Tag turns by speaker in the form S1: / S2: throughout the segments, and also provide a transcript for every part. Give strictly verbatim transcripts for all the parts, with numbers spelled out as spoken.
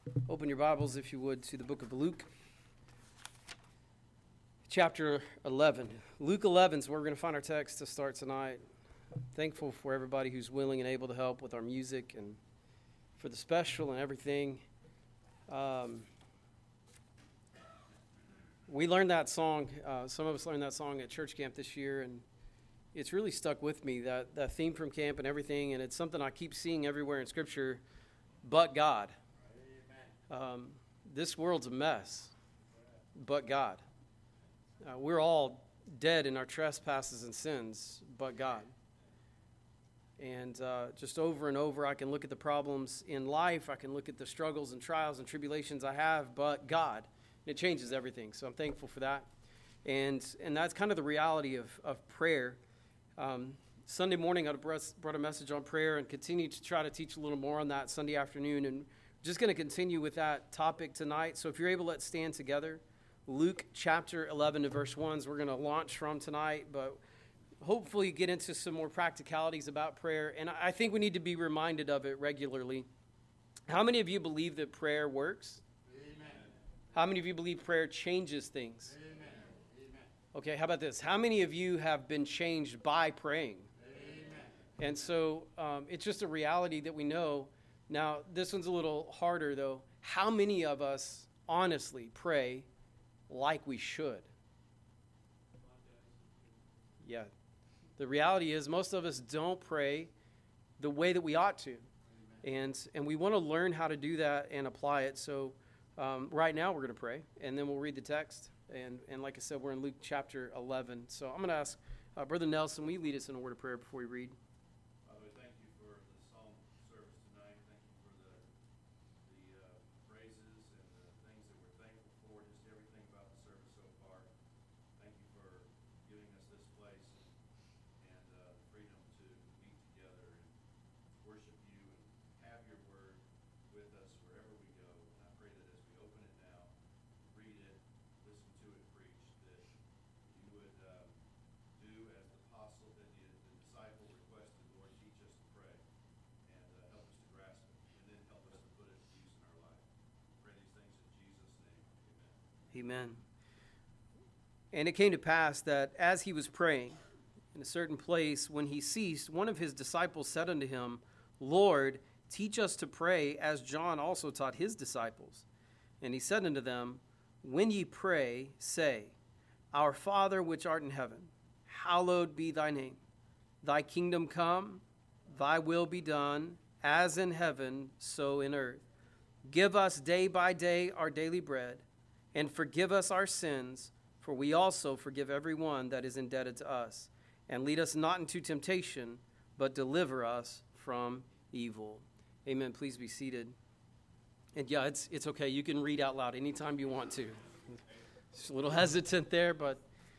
S1: Open your Bibles, if you would, to the book of Luke, chapter eleven. Luke eleven is where we're going to find our text to start tonight. Thankful for everybody who's willing and able to help with our music and for the special and everything. Um, we learned that song, uh, some of us learned that song at church camp this year, and it's really stuck with me, that, that theme from camp and everything, and it's something I keep seeing everywhere in Scripture, but God. Um, this world's a mess, but God. Uh, we're all dead in our trespasses and sins, but God. And uh, just over and over, I can look at the problems in life, I can look at the struggles and trials and tribulations I have, but God. And it changes everything, so I'm thankful for that. And and that's kind of the reality of, of prayer. Um, Sunday morning, I brought a message on prayer and continue to try to teach a little more on that Sunday afternoon, and just going to continue with that topic tonight. So if you're able, let's stand together. Luke chapter eleven to verse one is we're going to launch from tonight, but hopefully get into some more practicalities about prayer. And I think we need to be reminded of it regularly. How many of you believe that prayer works? Amen. How many of you believe prayer changes things? Amen. Amen. Okay, how about this? How many of you have been changed by praying? Amen. And so um, it's just a reality that we know. Now, this one's a little harder, though. How many of us honestly pray like we should? Yeah. The reality is most of us don't pray the way that we ought to. And and we want to learn how to do that and apply it. So um, right now we're going to pray, and then we'll read the text. And, and like I said, we're in Luke chapter eleven. So I'm going to ask uh, Brother Nelson, will you lead us in a word of prayer before we read? Amen. And it came to pass that as he was praying in a certain place, when he ceased, one of his disciples said unto him, Lord, teach us to pray, as John also taught his disciples. And he said unto them, When ye pray, say, Our Father which art in heaven, hallowed be thy name. Thy kingdom come, thy will be done, as in heaven, so in earth. Give us day by day our daily bread, and forgive us our sins, for we also forgive everyone that is indebted to us. And lead us not into temptation, but deliver us from evil. Amen. Please be seated. And yeah, it's it's okay. You can read out loud anytime you want to. Just a little hesitant there, but...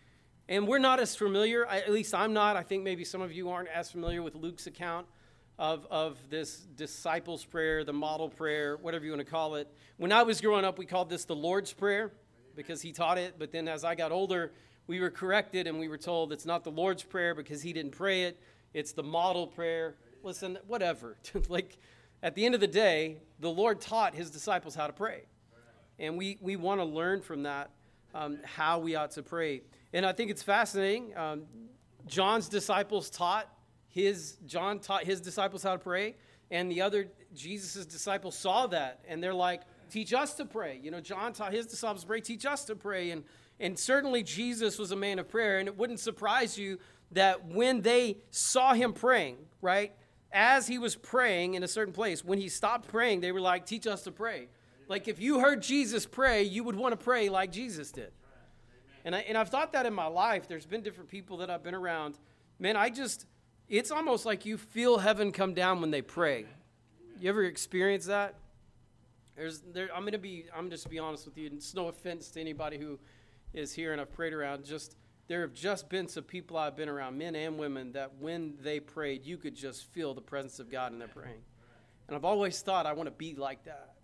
S1: And we're not as familiar, at least I'm not. I think maybe some of you aren't as familiar with Luke's account of, of this disciples' prayer, the model prayer, whatever you want to call it. When I was growing up, we called this the Lord's Prayer because he taught it. But then as I got older, we were corrected and we were told it's not the Lord's Prayer because he didn't pray it. It's the model prayer. Listen, whatever. Like, at the end of the day, the Lord taught his disciples how to pray. And we, we want to learn from that um, how we ought to pray. And I think it's fascinating. Um, John's disciples taught his, John taught his disciples how to pray. And the other, Jesus' disciples saw that. And they're like, teach us to pray. You know, John taught his disciples to pray, teach us to pray. And, and certainly Jesus was a man of prayer. And it wouldn't surprise you that when they saw him praying, right, as he was praying in a certain place, when he stopped praying, they were like, teach us to pray. Like if you heard Jesus pray, you would want to pray like Jesus did. And, I, and I've thought that in my life. There's been different people that I've been around. Man, I just, it's almost like you feel heaven come down when they pray. You ever experience that? There's, there, I'm going to be, I'm just be honest with you. It's no offense to anybody who is here and I've prayed around. Just, there have just been some people I've been around, men and women, that when they prayed, you could just feel the presence of God in their praying. And I've always thought I want to be like that.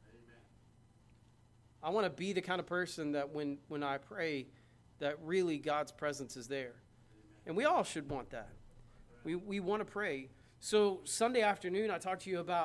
S1: I want to be the kind of person that when, when I pray, that really God's presence is there. And we all should want that. We we want to pray. So Sunday afternoon, I talked to you about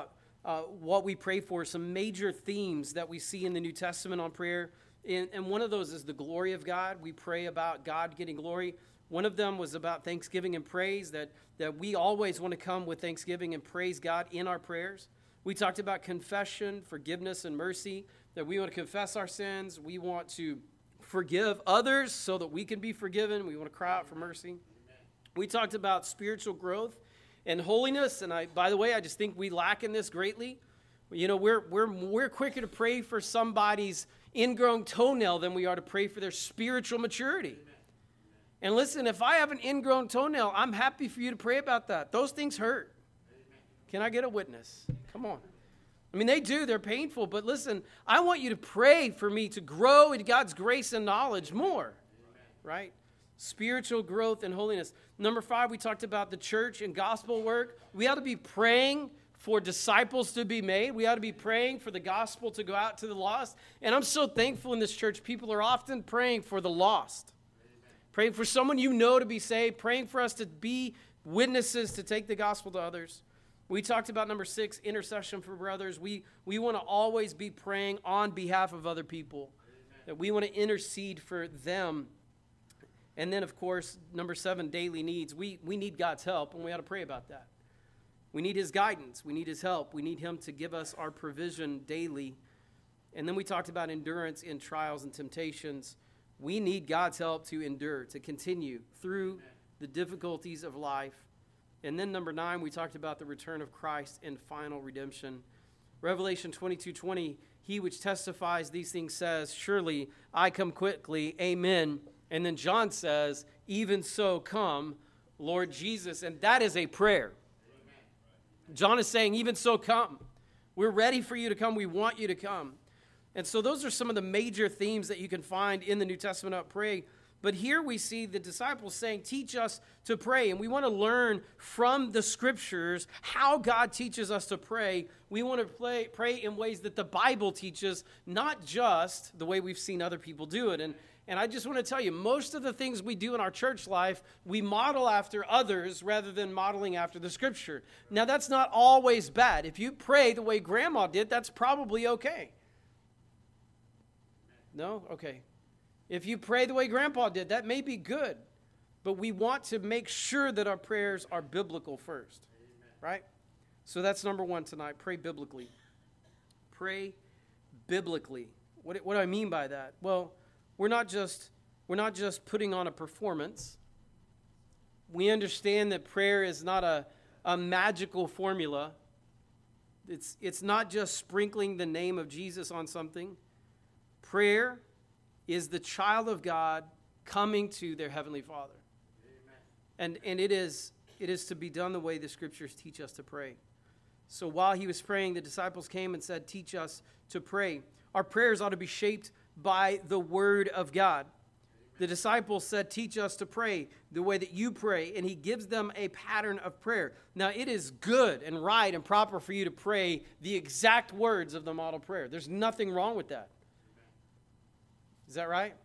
S1: uh, what we pray for, some major themes that we see in the New Testament on prayer. And, and one of those is the glory of God. We pray about God getting glory. One of them was about thanksgiving and praise, that, that we always want to come with thanksgiving and praise God in our prayers. We talked about confession, forgiveness, and mercy, that we want to confess our sins. We want to forgive others so that we can be forgiven. We want to cry out for mercy. Amen. We talked about spiritual growth and holiness, and I, by the way, I just think we lack in this greatly. You know, we're we're we're quicker to pray for somebody's ingrown toenail than we are to pray for their spiritual maturity. Amen. And listen, if I have an ingrown toenail, I'm happy for you to pray about that. Those things hurt. Amen. Can I get a witness? Come on. I mean, they do. They're painful. But listen, I want you to pray for me to grow in God's grace and knowledge more. Amen. Right? Spiritual growth and holiness. Number five, we talked about the church and gospel work. We ought to be praying for disciples to be made. We ought to be praying for the gospel to go out to the lost. And I'm so thankful in this church, people are often praying for the lost. Amen. Praying for someone you know to be saved. Praying for us to be witnesses to take the gospel to others. We talked about number six, intercession for brothers. We, we want to always be praying on behalf of other people. Amen. That we want to intercede for them. And then, of course, number seven, daily needs. We, we need God's help, and we ought to pray about that. We need his guidance. We need his help. We need him to give us our provision daily. And then we talked about endurance in trials and temptations. We need God's help to endure, to continue through Amen. The difficulties of life. And then number nine, we talked about the return of Christ and final redemption. Revelation twenty-two twenty, he which testifies these things says, surely I come quickly, amen. And then John says, even so come, Lord Jesus. And that is a prayer. Amen. John is saying, even so come. We're ready for you to come. We want you to come. And so those are some of the major themes that you can find in the New Testament about praying. But here we see the disciples saying, teach us to pray. And we want to learn from the scriptures how God teaches us to pray. We want to pray, pray in ways that the Bible teaches, not just the way we've seen other people do it. And, and I just want to tell you, most of the things we do in our church life, we model after others rather than modeling after the scripture. Now, that's not always bad. If you pray the way Grandma did, that's probably okay. No? Okay. If you pray the way Grandpa did, that may be good. But we want to make sure that our prayers are biblical first. Amen. Right? So that's number one tonight. Pray biblically. Pray biblically. What, what do I mean by that? Well, we're not just we're not just putting on a performance. We understand that prayer is not a, a magical formula. It's it's not just sprinkling the name of Jesus on something. Prayer is the child of God coming to their Heavenly Father. Amen. And and it is it is to be done the way the scriptures teach us to pray. So while he was praying, the disciples came and said, teach us to pray. Our prayers ought to be shaped by the word of God. Amen. The disciples said, teach us to pray the way that you pray. And he gives them a pattern of prayer. Now, it is good and right and proper for you to pray the exact words of the model prayer. There's nothing wrong with that. Is that right?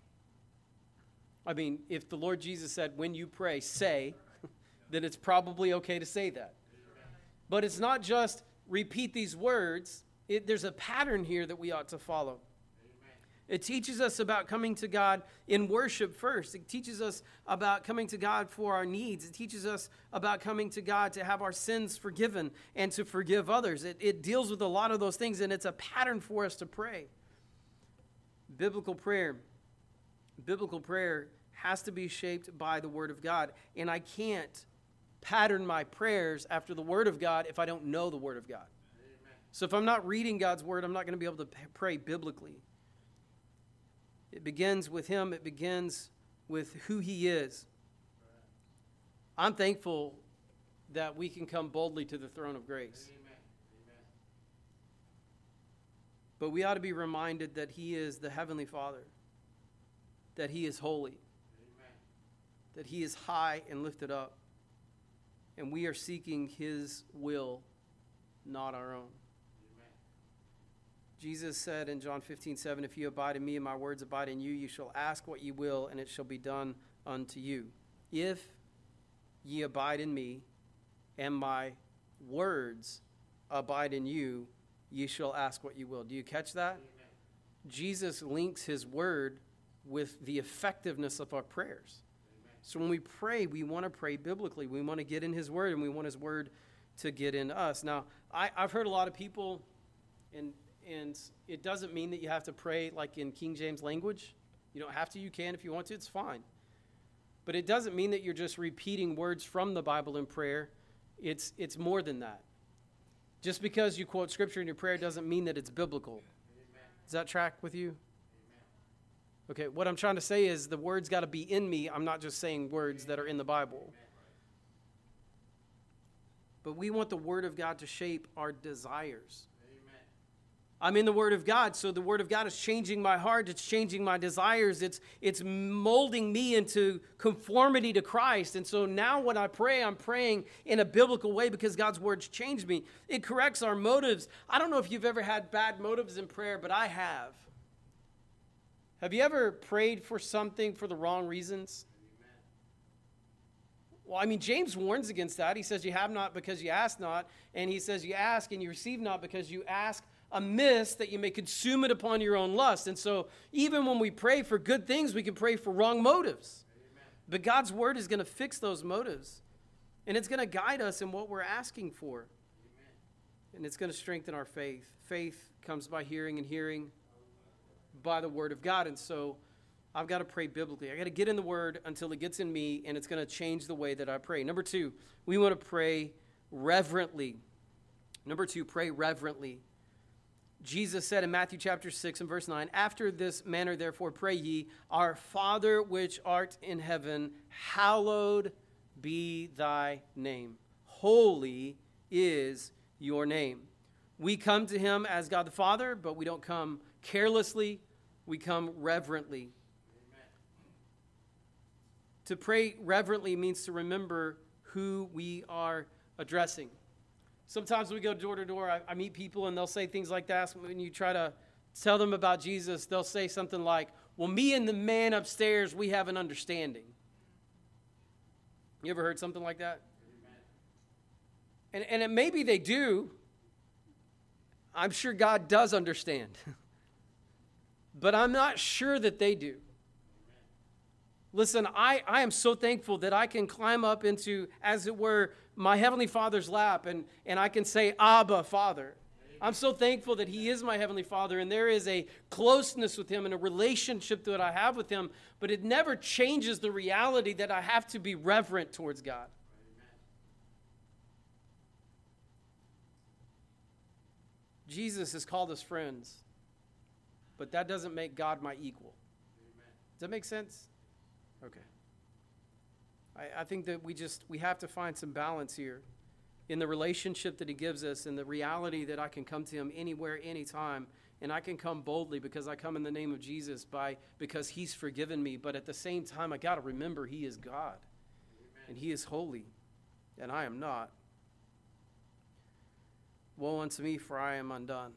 S1: I mean, if the Lord Jesus said, when you pray, say, then it's probably okay to say that. But it's not just repeat these words. It, there's a pattern here that we ought to follow. It teaches us about coming to God in worship first. It teaches us about coming to God for our needs. It teaches us about coming to God to have our sins forgiven and to forgive others. It, it deals with a lot of those things, and it's a pattern for us to pray. Biblical prayer, biblical prayer has to be shaped by the Word of God. And I can't pattern my prayers after the Word of God if I don't know the Word of God. Amen. So if I'm not reading God's Word, I'm not going to be able to pray biblically. It begins with Him. It begins with who He is. I'm thankful that we can come boldly to the throne of grace. Amen. But we ought to be reminded that He is the Heavenly Father, that He is holy, Amen. That He is high and lifted up, and we are seeking His will, not our own. Amen. Jesus said in John fifteen seven, if you abide in me and my words abide in you, you shall ask what you will, and it shall be done unto you. If ye abide in me, and my words abide in you, ye shall ask what you will. Do you catch that? Amen. Jesus links his word with the effectiveness of our prayers. Amen. So when we pray, we want to pray biblically. We want to get in his word, and we want his word to get in us. Now, I, I've heard a lot of people, and and it doesn't mean that you have to pray like in King James language. You don't have to. You can if you want to. It's fine. But it doesn't mean that you're just repeating words from the Bible in prayer. It's it's more than that. Just because you quote scripture in your prayer doesn't mean that it's biblical. Amen. Does that track with you? Amen. Okay, what I'm trying to say is the words got to be in me. I'm not just saying words that are in the Bible. Amen. But we want the word of God to shape our desires. I'm in the Word of God, so the Word of God is changing my heart. It's changing my desires. It's, it's molding me into conformity to Christ. And so now when I pray, I'm praying in a biblical way because God's Word's changed me. It corrects our motives. I don't know if you've ever had bad motives in prayer, but I have. Have you ever prayed for something for the wrong reasons? Well, I mean, James warns against that. He says you have not because you ask not. And he says you ask and you receive not because you ask amiss, that you may consume it upon your own lust. And so even when we pray for good things, we can pray for wrong motives. Amen. But God's word is going to fix those motives. And it's going to guide us in what we're asking for. Amen. And it's going to strengthen our faith. Faith comes by hearing, and hearing by the word of God. And so I've got to pray biblically. I got to get in the word until it gets in me, and it's going to change the way that I pray. Number two, we want to pray reverently. Number two, pray reverently. Jesus said in Matthew chapter six and verse nine, after this manner therefore pray ye, our Father which art in heaven, hallowed be thy name. Holy is your name. We come to him as God the Father, but we don't come carelessly. We come reverently. Amen. To pray reverently means to remember who we are addressing. Sometimes we go door to door, I, I meet people and they'll say things like that. When you try to tell them about Jesus, they'll say something like, well, me and the man upstairs, we have an understanding. You ever heard something like that? Amen. And, and it, maybe they do. I'm sure God does understand. But I'm not sure that they do. Listen, I, I am so thankful that I can climb up into, as it were, my Heavenly Father's lap, and, and I can say, Abba, Father. I'm so thankful that he is my Heavenly Father, and there is a closeness with him and a relationship that I have with him, but it never changes the reality that I have to be reverent towards God. Amen. Jesus has called us friends, but that doesn't make God my equal. Amen. Does that make sense? Okay. I, I think that we just, we have to find some balance here in the relationship that he gives us and the reality that I can come to him anywhere, anytime, and I can come boldly because I come in the name of Jesus by because he's forgiven me. But at the same time, I got to remember he is God. Amen. And he is holy, and I am not. Woe unto me, for I am undone.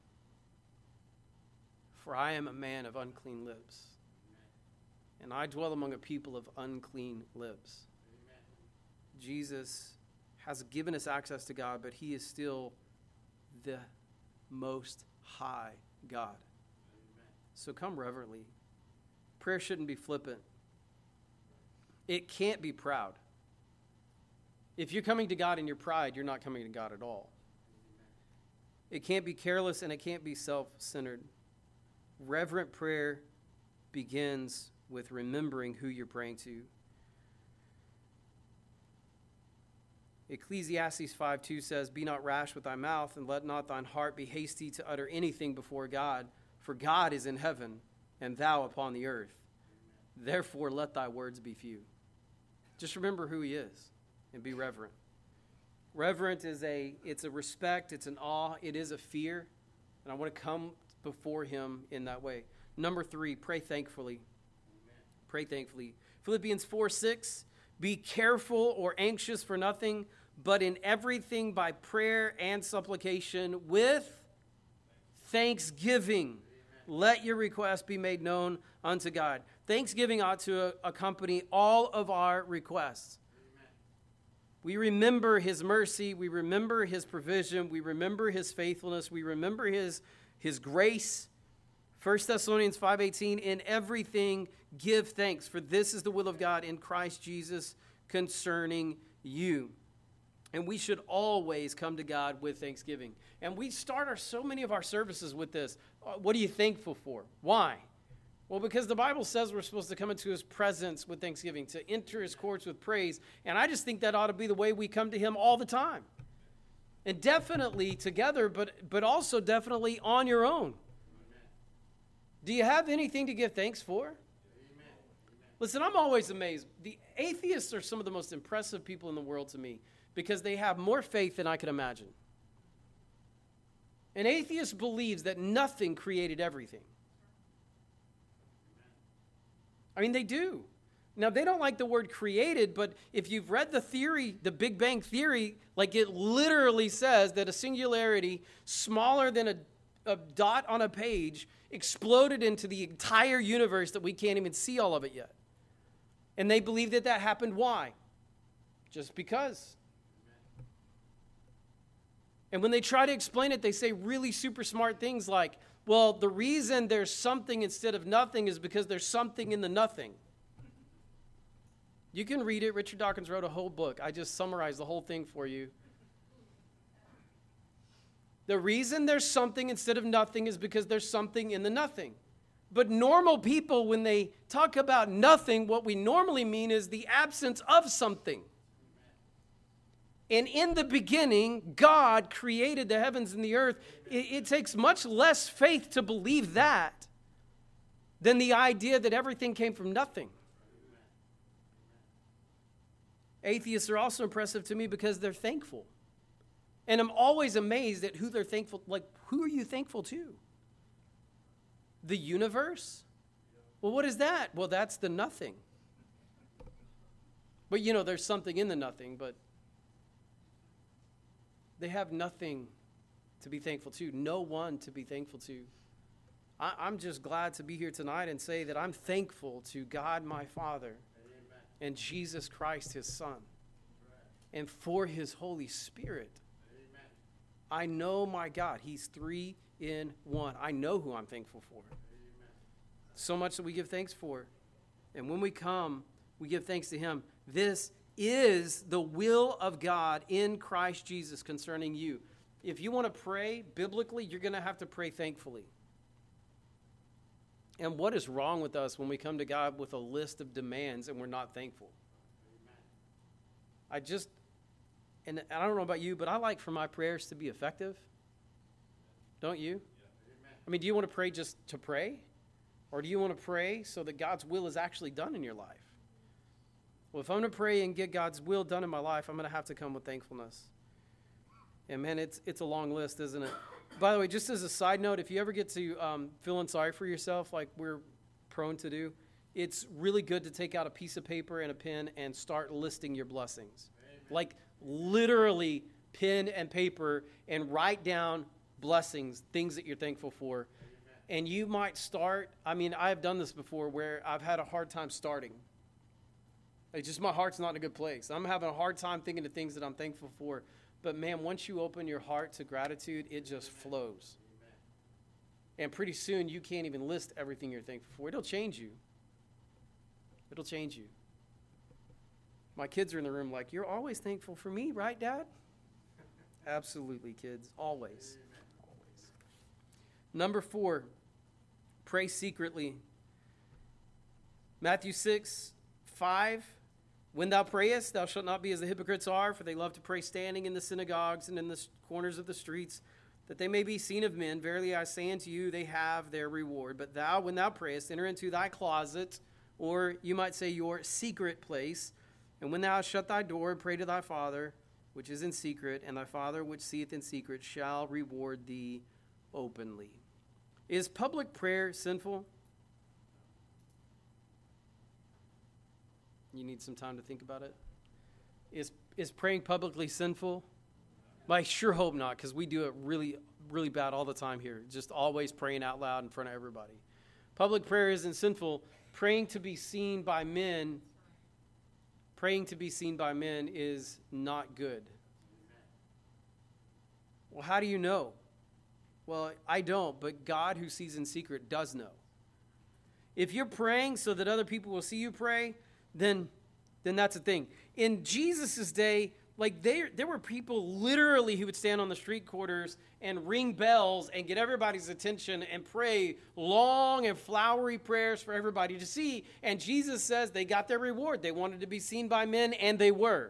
S1: For I am a man of unclean lips. And I dwell among a people of unclean lips. Amen. Jesus has given us access to God, but he is still the most high God. Amen. So come reverently. Prayer shouldn't be flippant. It can't be proud. If you're coming to God in your pride, you're not coming to God at all. Amen. It can't be careless, and it can't be self-centered. Reverent prayer begins with remembering who you're praying to. Ecclesiastes five two says, be not rash with thy mouth, and let not thine heart be hasty to utter anything before God, for God is in heaven, and thou upon the earth. Amen. Therefore let thy words be few. Just remember who he is, and be reverent. Reverent is a, it's a respect, it's an awe, it is a fear, and I want to come before him in that way. Number three, pray thankfully. Pray thankfully. Philippians four six, be careful or anxious for nothing, but in everything by prayer and supplication with thanksgiving. Amen. Let your requests be made known unto God. Thanksgiving ought to accompany all of our requests. Amen. We remember his mercy. We remember his provision. We remember his faithfulness. We remember his, his grace. First Thessalonians five eighteen, in everything give thanks, for this is the will of God in Christ Jesus concerning you. And we should always come to God with thanksgiving. And we start our so many of our services with this. What are you thankful for? Why? Well, because the Bible says we're supposed to come into his presence with thanksgiving, to enter his courts with praise. And I just think that ought to be the way we come to him all the time. And definitely together, but, but also definitely on your own. Do you have anything to give thanks for? Amen. Listen, I'm always amazed. The atheists are some of the most impressive people in the world to me because they have more faith than I could imagine. An atheist believes that nothing created everything. I mean, they do. Now, they don't like the word created, but if you've read the theory, the Big Bang Theory, like it literally says that a singularity smaller than a, a dot on a page exploded into the entire universe that we can't even see all of it yet. And they believe that that happened. Why? Just because. And when they try to explain it, they say really super smart things like, well, the reason there's something instead of nothing is because there's something in the nothing. You can read it. Richard Dawkins wrote a whole book. I just summarized the whole thing for you. The reason there's something instead of nothing is because there's something in the nothing. But normal people, when they talk about nothing, what we normally mean is the absence of something. And in the beginning, God created the heavens and the earth. It, it takes much less faith to believe that than the idea that everything came from nothing. Atheists are also impressive to me because they're thankful. And I'm always amazed at who they're thankful. Like, who are you thankful to? The universe? Well, what is that? Well, that's the nothing. But, you know, there's something in the nothing, but they have nothing to be thankful to, no one to be thankful to. I, I'm just glad to be here tonight and say that I'm thankful to God, my Father, Amen. And Jesus Christ, his Son, right. And for his Holy Spirit. Amen. I know my God, he's three in one. I know who I'm thankful for. Amen. So much that we give thanks for. And when we come, we give thanks to him. This is the will of God in Christ Jesus concerning you. If you want to pray biblically, you're going to have to pray thankfully. And what is wrong with us when we come to God with a list of demands and we're not thankful? Amen. I just, and I don't know about you, but I like for my prayers to be effective. Don't you? Yeah. I mean, do you want to pray just to pray? Or do you want to pray so that God's will is actually done in your life? Well, if I'm going to pray and get God's will done in my life, I'm going to have to come with thankfulness. And man, it's it's a long list, isn't it? By the way, just as a side note, if you ever get to um, feeling sorry for yourself like we're prone to do, it's really good to take out a piece of paper and a pen and start listing your blessings. Amen. Like literally pen and paper and write down blessings, things that you're thankful for. Amen. And you might start, I mean, I've done this before where I've had a hard time starting. It's just my heart's not in a good place. I'm having a hard time thinking of things that I'm thankful for. But man, once you open your heart to gratitude, it just flows. Amen. And pretty soon you can't even list everything you're thankful for. It'll change you. It'll change you. My kids are in the room like, you're always thankful for me, right, Dad? Absolutely, kids. Always. Amen. Always. Number four, pray secretly. Matthew six, five. When thou prayest, thou shalt not be as the hypocrites are, for they love to pray standing in the synagogues and in the corners of the streets, that they may be seen of men. Verily I say unto you, they have their reward. But thou, when thou prayest, enter into thy closet, or you might say your secret place, and when thou hast shut thy door, pray to thy Father, which is in secret, and thy Father, which seeth in secret, shall reward thee openly. Is public prayer sinful? You need some time to think about it. Is is praying publicly sinful? I sure hope not, because we do it really, really bad all the time here. Just always praying out loud in front of everybody. Public prayer isn't sinful. Praying to be seen by men praying to be seen by men is not good. Well, how do you know? Well, I don't, but God who sees in secret does know. If you're praying so that other people will see you pray, then, then that's a thing. In Jesus' day, like there, there were people literally who would stand on the street corners and ring bells and get everybody's attention and pray long and flowery prayers for everybody to see. And Jesus says they got their reward. They wanted to be seen by men, and they were.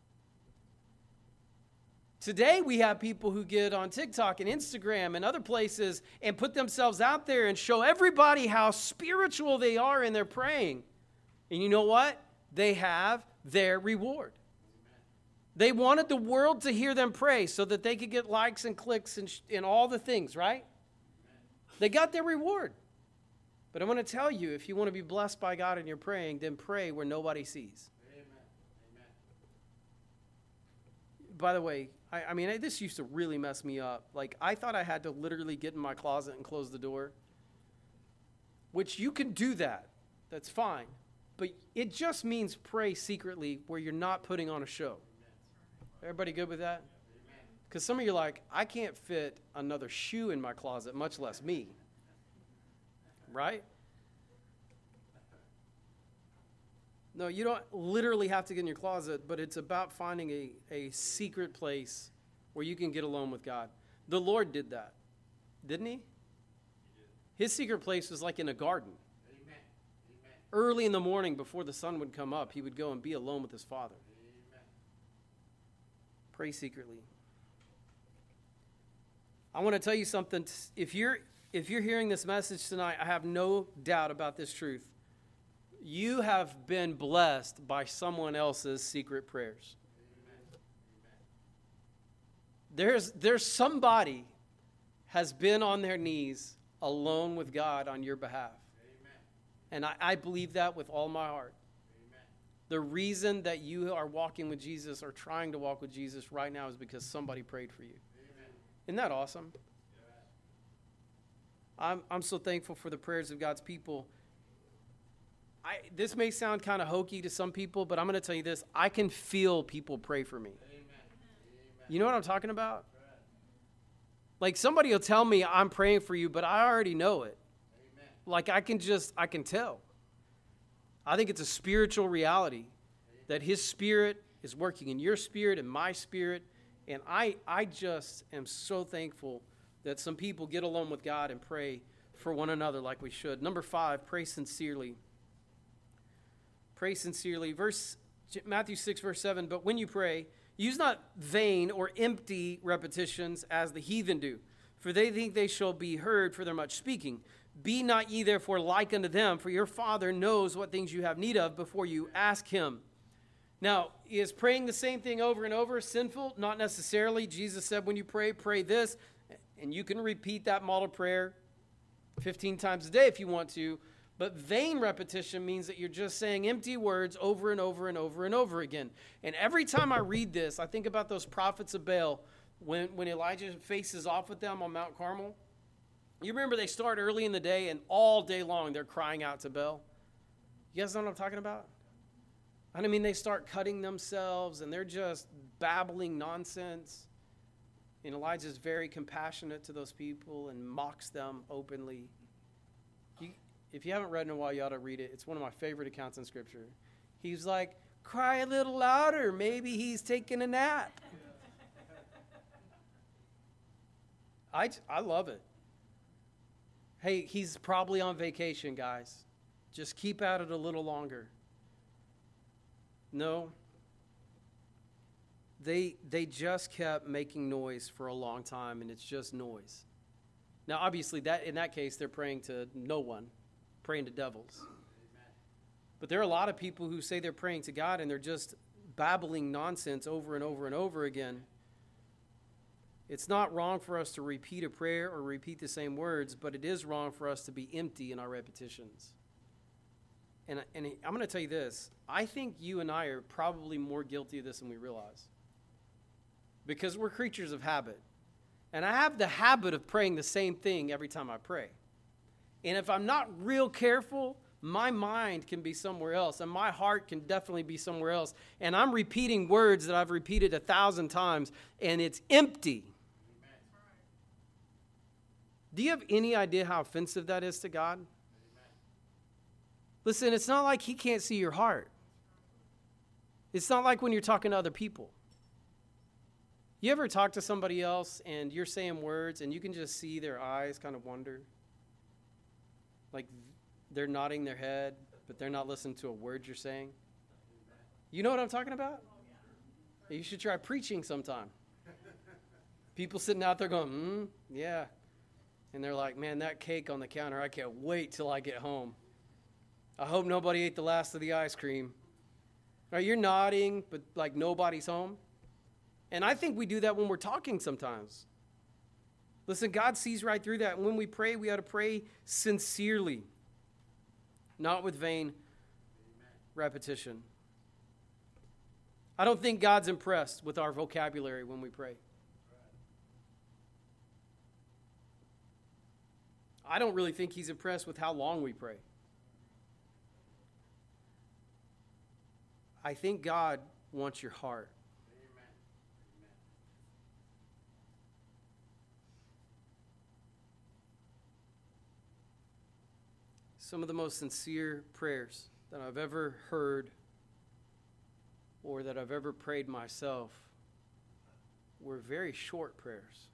S1: Today, we have people who get on TikTok and Instagram and other places and put themselves out there and show everybody how spiritual they are in their praying. And you know what? They have their reward. They wanted the world to hear them pray so that they could get likes and clicks and, sh- and all the things, right? They got their reward. But I want to tell you, if you want to be blessed by God in your praying, then pray where nobody sees. Amen. Amen. By the way, I, I mean, I, this used to really mess me up. Like, I thought I had to literally get in my closet and close the door, which you can do that. That's fine. But it just means pray secretly where you're not putting on a show. Everybody good with that? Because some of you are like, I can't fit another shoe in my closet, much less me. Right? No, you don't literally have to get in your closet, but it's about finding a, a secret place where you can get alone with God. The Lord did that, didn't he? His secret place was like in a garden. Amen. Amen. Early in the morning before the sun would come up, he would go and be alone with his Father. Pray secretly. I want to tell you something. If you're if you're hearing this message tonight, I have no doubt about this truth. You have been blessed by someone else's secret prayers. Amen. There's there's somebody has been on their knees alone with God on your behalf. Amen. And I, I believe that with all my heart. The reason that you are walking with Jesus or trying to walk with Jesus right now is because somebody prayed for you. Amen. Isn't that awesome? Yeah. I'm I'm so thankful for the prayers of God's people. I this may sound kind of hokey to some people, but I'm going to tell you this. I can feel people pray for me. Amen. You know what I'm talking about? Right. Like somebody will tell me I'm praying for you, but I already know it. Amen. Like I can just, I can tell. I think it's a spiritual reality that his spirit is working in your spirit and my spirit. And I, I just am so thankful that some people get alone with God and pray for one another like we should. Number five, pray sincerely. Pray sincerely. Verse Matthew six, verse seven, but when you pray, use not vain or empty repetitions as the heathen do, for they think they shall be heard for their much speaking. Be not ye therefore like unto them, for your Father knows what things you have need of before you ask him. Now, is praying the same thing over and over sinful? Not necessarily. Jesus said when you pray, pray this, and you can repeat that model prayer fifteen times a day if you want to, but vain repetition means that you're just saying empty words over and over and over and over again. And every time I read this, I think about those prophets of Baal when, when Elijah faces off with them on Mount Carmel. You remember they start early in the day and all day long they're crying out to Baal. You guys know what I'm talking about? I mean, they start cutting themselves and they're just babbling nonsense. And Elijah's very compassionate to those people and mocks them openly. You, if you haven't read in a while, you ought to read it. It's one of my favorite accounts in Scripture. He's like, cry a little louder. Maybe he's taking a nap. I, I love it. Hey, he's probably on vacation, guys. Just keep at it a little longer. No. They they just kept making noise for a long time, and it's just noise. Now, obviously, that in that case, they're praying to no one, praying to devils. Amen. But there are a lot of people who say they're praying to God, and they're just babbling nonsense over and over and over again. It's not wrong for us to repeat a prayer or repeat the same words, but it is wrong for us to be empty in our repetitions. And, and I'm going to tell you this. I think you and I are probably more guilty of this than we realize. Because we're creatures of habit. And I have the habit of praying the same thing every time I pray. And if I'm not real careful, my mind can be somewhere else, and my heart can definitely be somewhere else. And I'm repeating words that I've repeated a thousand times, and it's empty. Amen. Do you have any idea how offensive that is to God? Amen. Listen, it's not like he can't see your heart. It's not like when you're talking to other people. You ever talk to somebody else and you're saying words and you can just see their eyes kind of wander? Like they're nodding their head, but they're not listening to a word you're saying. You know what I'm talking about? You should try preaching sometime. People sitting out there going, mm, yeah. And they're like, man, that cake on the counter, I can't wait till I get home. I hope nobody ate the last of the ice cream. Right, you're nodding, but like nobody's home. And I think we do that when we're talking sometimes. Listen, God sees right through that. And when we pray, we ought to pray sincerely, not with vain repetition. I don't think God's impressed with our vocabulary when we pray. I don't really think he's impressed with how long we pray. I think God wants your heart. Amen. Some of the most sincere prayers that I've ever heard or that I've ever prayed myself were very short prayers.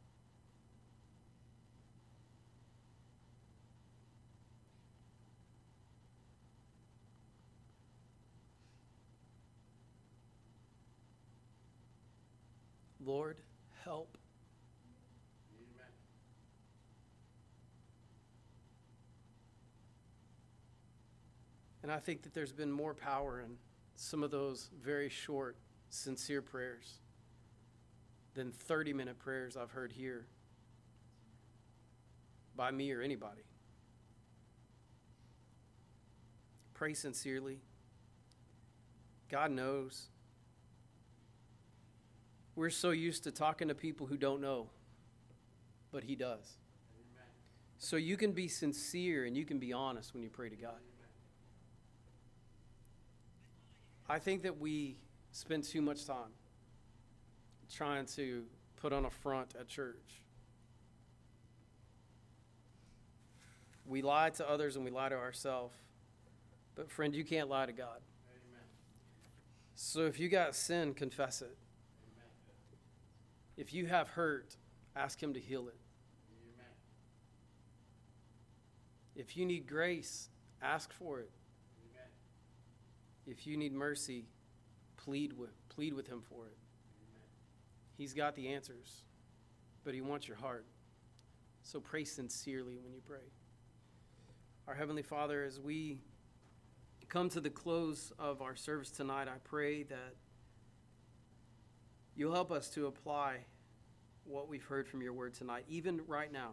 S1: Lord, help. Amen. And I think that there's been more power in some of those very short, sincere prayers than thirty-minute prayers I've heard here by me or anybody. Pray sincerely. God knows. We're so used to talking to people who don't know, but he does. Amen. So you can be sincere and you can be honest when you pray to God. Amen. I think that we spend too much time trying to put on a front at church. We lie to others and we lie to ourselves. But friend, you can't lie to God. Amen. So if you got sin, confess it. If you have hurt, ask him to heal it. Amen. If you need grace, ask for it. Amen. If you need mercy, plead with, plead with him for it. Amen. He's got the answers, but he wants your heart. So pray sincerely when you pray. Our Heavenly Father, as we come to the close of our service tonight, I pray that you'll help us to apply what we've heard from your word tonight, even right now.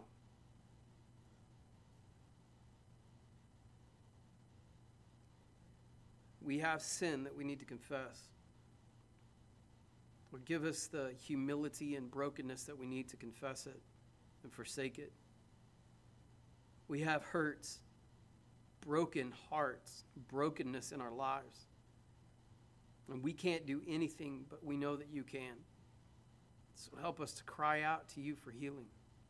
S1: We have sin that we need to confess. Lord, give us the humility and brokenness that we need to confess it and forsake it. We have hurts, broken hearts, brokenness in our lives. And we can't do anything, but we know that you can. So help us to cry out to you for healing.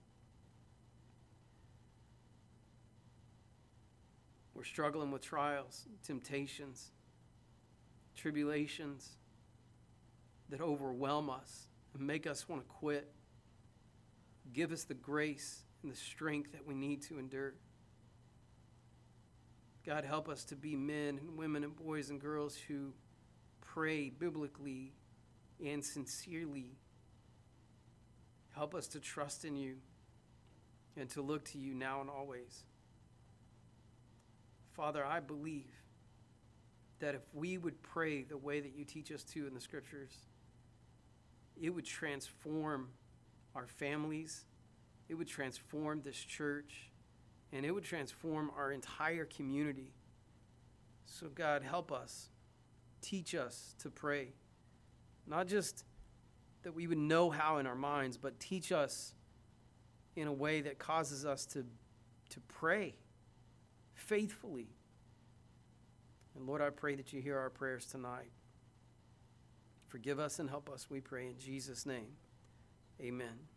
S1: We're struggling with trials, temptations, tribulations that overwhelm us and make us want to quit. Give us the grace and the strength that we need to endure. God, help us to be men and women and boys and girls who pray biblically and sincerely. Help us to trust in you and to look to you now and always. Father, I believe that if we would pray the way that you teach us to in the scriptures, it would transform our families, it would transform this church, and it would transform our entire community. So God, help us. Teach us to pray. Not just that we would know how in our minds, but teach us in a way that causes us to, to pray faithfully And Lord, I pray that you hear our prayers tonight. Forgive us and help us, we pray in Jesus' name. Amen.